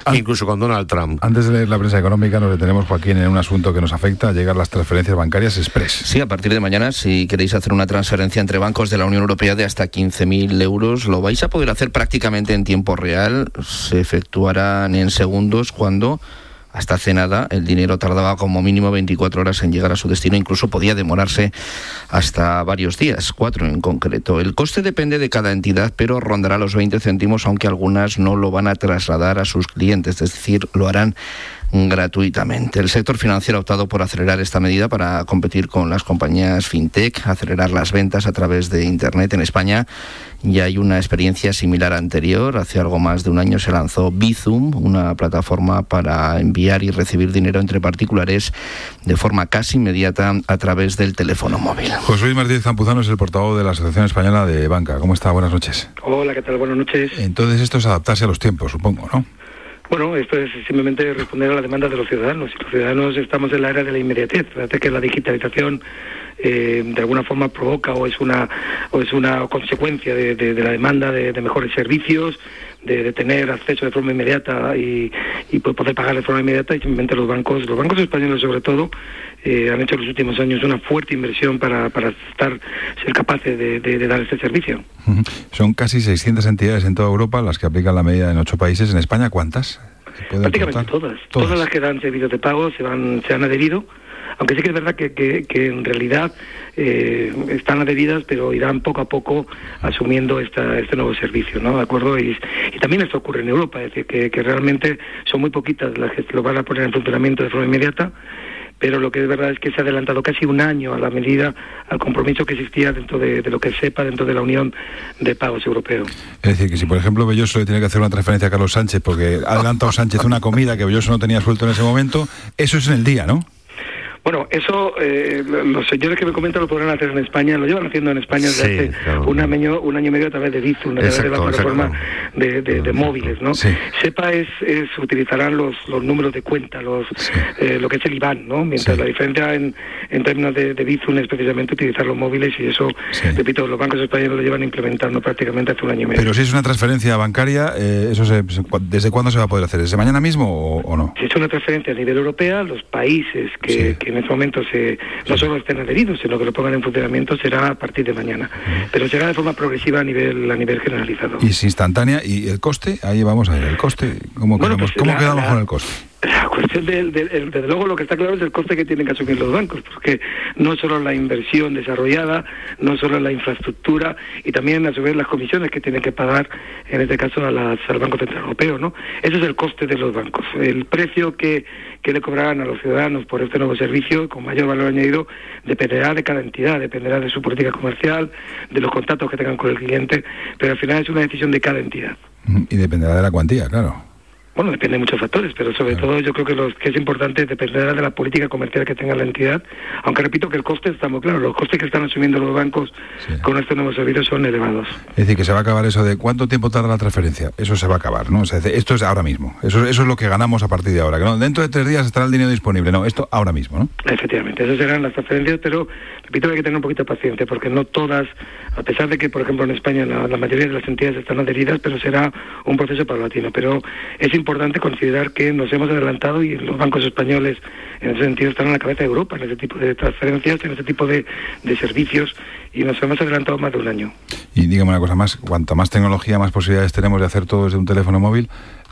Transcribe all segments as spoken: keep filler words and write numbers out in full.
incluso con Donald Trump. Antes de leer la prensa económica, nos detenemos, Joaquín, en un asunto que nos afecta: llegar las transferencias bancarias express. Sí, a partir de mañana, si queréis hacer una transferencia entre bancos de la Unión Europea de hasta quince mil euros, lo vais a poder hacer prácticamente en tiempo real. Se efectuarán en segundos cuando, hasta hace nada, el dinero tardaba como mínimo veinticuatro horas en llegar a su destino, incluso podía demorarse hasta varios días, cuatro en concreto. El coste depende de cada entidad, pero rondará los veinte céntimos, aunque algunas no lo van a trasladar a sus clientes, es decir, lo harán gratuitamente. El sector financiero ha optado por acelerar esta medida para competir con las compañías fintech, acelerar las ventas a través de Internet. En España ya hay una experiencia similar anterior. Hace algo más de un año se lanzó Bizum, una plataforma para enviar y recibir dinero entre particulares de forma casi inmediata a través del teléfono móvil. José Luis Martínez Campuzano es el portavoz de la Asociación Española de Banca. ¿Cómo está? Buenas noches. Hola, ¿qué tal? Buenas noches. Entonces esto es adaptarse a los tiempos, supongo, ¿no? Bueno, esto es simplemente responder a la demanda de los ciudadanos. Y los ciudadanos estamos en la era de la inmediatez. Fíjate que la digitalización eh, de alguna forma provoca o es una o es una consecuencia de, de, de la demanda de, de mejores servicios, de, de tener acceso de forma inmediata y, y poder pagar de forma inmediata. Y simplemente los bancos, los bancos españoles sobre todo, eh, han hecho en los últimos años una fuerte inversión para, para estar ser capaces de, de, de dar este servicio. Uh-huh. Son casi seiscientas entidades en toda Europa las que aplican la medida en ocho países. ¿En España cuántas? Prácticamente todas. todas. Todas las que dan servicios de pago se van se han adherido, aunque sí que es verdad que, que, que en realidad eh, están adheridas, pero irán poco a poco asumiendo esta, este nuevo servicio, ¿no? ¿De acuerdo? Y, y también esto ocurre en Europa, es decir, que, que realmente son muy poquitas las que lo van a poner en funcionamiento de forma inmediata, pero lo que es verdad es que se ha adelantado casi un año a la medida, al compromiso que existía dentro de, de lo que sepa dentro de la Unión de Pagos Europeo. Es decir, que si por ejemplo Belloso le tiene que hacer una transferencia a Carlos Sánchez porque ha adelantado Sánchez una comida que Belloso no tenía suelto en ese momento, eso es en el día, ¿no? Bueno, eso eh, los señores que me comentan lo podrán hacer en España, lo llevan haciendo en España desde sí, hace claro. un año, un año y medio a través de Bizum, a través de la plataforma de, de, de móviles, ¿no? Sí. SEPA es, es utilizarán los, los números de cuenta, los sí. eh, lo que es el I B A N, ¿no? Mientras sí. la diferencia en, en términos de, de Bizum es precisamente utilizar los móviles y eso, sí. repito, los bancos españoles lo llevan implementando prácticamente hace un año y medio. Pero si es una transferencia bancaria, eh, eso se, ¿desde cuándo se va a poder hacer? ¿Desde mañana mismo o, o no? Si es una transferencia a nivel europeo, los países que, sí. que en este momento se no solo estén adheridos, sino que lo pongan en funcionamiento será a partir de mañana. Pero será de forma progresiva a nivel a nivel generalizado. Y es instantánea. ¿Y el coste? Ahí vamos a ver. ¿El coste? ¿Cómo, bueno, quedamos, pues ¿cómo la, quedamos la, con el coste? La cuestión del, del, del, desde luego lo que está claro es el coste que tienen que asumir los bancos, porque no solo la inversión desarrollada, no solo la infraestructura y también a su vez las comisiones que tienen que pagar, en este caso a las, al Banco Central Europeo, ¿no? Ese es el coste de los bancos. El precio que, que le cobrarán a los ciudadanos por este nuevo servicio, con mayor valor añadido, dependerá de cada entidad, dependerá de su política comercial, de los contactos que tengan con el cliente, pero al final es una decisión de cada entidad. Y dependerá de la cuantía, claro. Bueno, depende de muchos factores, pero sobre claro. todo yo creo que lo que es importante dependerá de la política comercial que tenga la entidad, aunque repito que el coste está muy claro, los costes que están asumiendo los bancos sí. con estos nuevos servicios son elevados. Es decir, que se va a acabar eso de ¿cuánto tiempo tarda la transferencia? Eso se va a acabar, ¿no? O sea, esto es ahora mismo, eso, eso es lo que ganamos a partir de ahora, que no, dentro de tres días estará el dinero disponible, no, esto ahora mismo, ¿no? Efectivamente, esas serán las transferencias, pero repito que hay que tener un poquito de paciencia, porque no todas, a pesar de que por ejemplo en España la, la mayoría de las entidades están adheridas, pero será un proceso paulatino, pero es importante considerar que nos hemos adelantado y los bancos españoles en ese sentido están a la cabeza de Europa en ese tipo de transferencias, en ese tipo de, de servicios y nos hemos adelantado más de un año. Y dígame una cosa más, cuanto más tecnología, más posibilidades tenemos de hacer todo desde un teléfono móvil,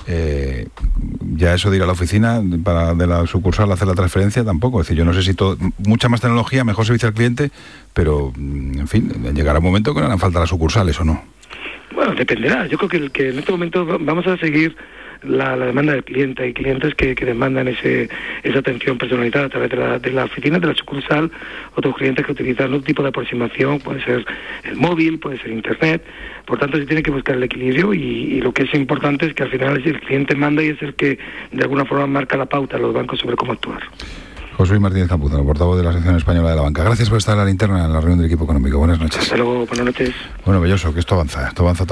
eh, ya eso de ir a la oficina para de la sucursal hacer la transferencia tampoco, es decir, yo no sé si todo, mucha más tecnología, mejor servicio al cliente, pero en fin, llegará un momento que no harán falta las sucursales o no. Bueno, dependerá, yo creo que, que en este momento vamos a seguir La, la demanda del cliente. Hay clientes que, que demandan ese, esa atención personalizada a través de la, de la oficina, de la sucursal, otros clientes que utilizan otro tipo de aproximación, puede ser el móvil, puede ser internet, por tanto se tiene que buscar el equilibrio y, y lo que es importante es que al final es el cliente manda y es el que de alguna forma marca la pauta a los bancos sobre cómo actuar. José Luis Martínez Campuzano, portavoz de la Asociación Española de la Banca. Gracias por estar a la linterna en la reunión del equipo económico. Buenas noches. Hasta luego, buenas noches. Bueno, Belloso, que esto avanza, esto avanza.